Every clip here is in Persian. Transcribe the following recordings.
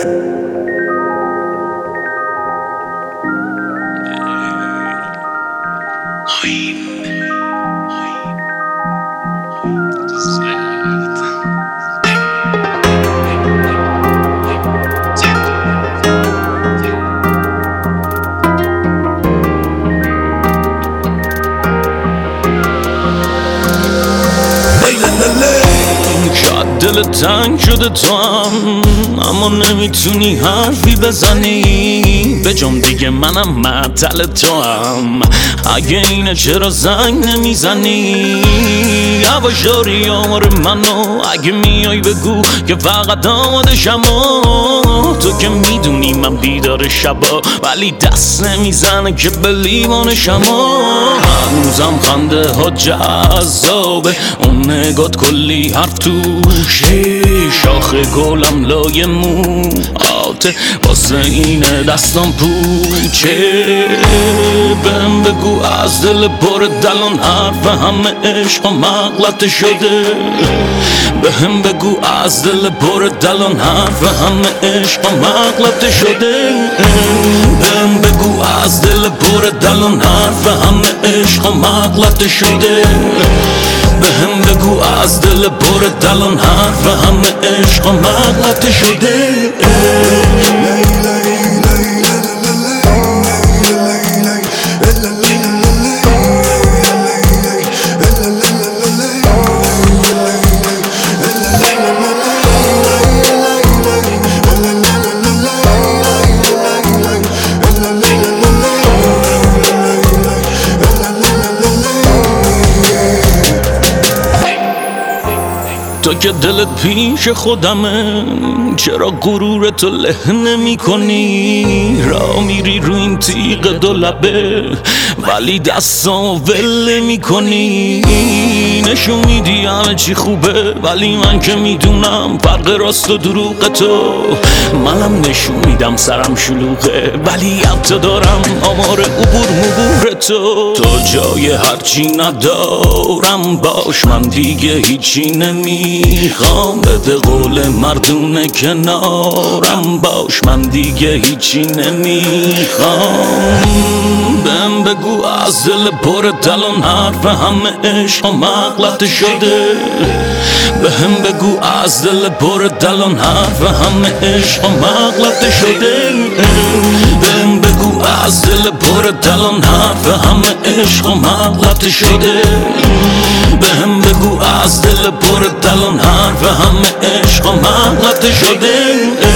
دل تنگ شده تو هم، اما نمیتونی حرفی بزنی به جام دیگه منم معطل تو هم. اگه اینه چرا زنگ نمیزنی؟ یواشاری آمار منو اگه میای بگو که فقط آمادشم. تو که میدونی من بیدار شبا، ولی دست نمیزنه که به لیوانشم. هنوزم خنده ها جذابه، اون نگات کلی حرف توشه. شاخ گلم لای موهاته، واسه اینه دستم پوچه. بهم بگو از دل پر دلان حرف همه عشق مغلطه شده. بهم بگو از دل پر دلان حرف همه عشق مغلطه شده. بهم بگو از دل پر دلان حرف همه عشق مغلطه شده. بهم بگو از دل پر دلان حرف همه عشق مغلطه شده. تو که دلت پیش خودمه، چرا غرور تو له نمی کنی؟ را میری رو این تیغ دو لبه، ولی دستامو ول نمی کنی. نشون میدی همه چی خوبه، ولی من که میدونم فرق راست و دروغ تو. منم نشون میدم سرم شلوغه، ولی حتی دارم آمار عبور مبور تو. تو جای هرچی ندارم باش، من دیگه هیچی نمیخوام. بده قول مردونه کنارم باش، من دیگه هیچی نمیخوام. بهم بگو از دل پر دلان حرف همه عشق مغلطه شده. بهم بگو از دل پر دلان حرف همه عشق مغلطه شده. بهم بگو از دل پر دلان حرف همه عشق مغلطه شده. بهم بگو از دل پر دلان حرف همه عشق مغلطه شده.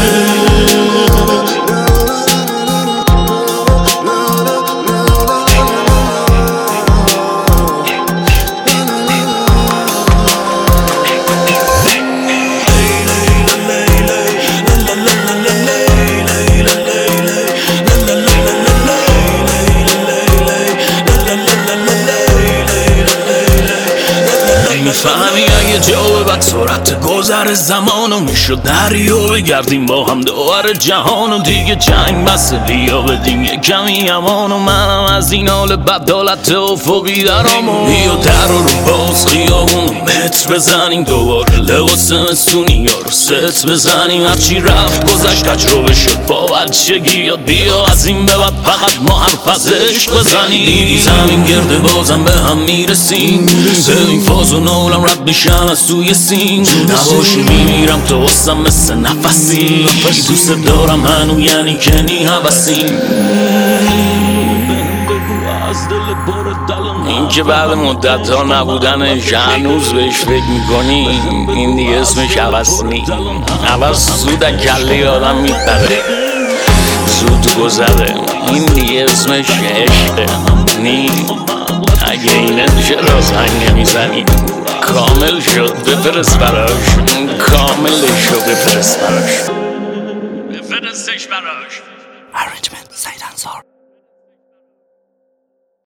میفهمی اگه جا بعد سرعت گذر زمانو میشد دریا بگردیم با هم دوباره جهانو. دیگه جنگ بس بیا بدیم یه کمی امانو. منم از این حال بدالت افقی درامو. بیا در رو باز خیابونو متر بزنیم، دوباره لباس مستونی یا رو ست بزنیم. هرچی رفت گذشت تجربه شد با بچگی یاد. بیا از این به بعد فقط ما حرف از عشق بزنیم. دیدی زمین گرده بازم به هم میرسیم. این فاز و نولم رد میشن از توی سین. نباشی میمیرم تو واسم مثل نفسی. دوست دارم هنو یعنی کنی حوثیم. این که بعد مدت ها نبودنش هنوز بهش فکر میکنی، این دیگه اسمش حوث نی. حوث زود کله آدم میپره، زود گذره. این دیگه اسمش عشقه نی. اگه اینه چرا زنگ نمیزنی؟ کامل شد بفرست براش، کاملش شد بفرست براش، بفرستش براش.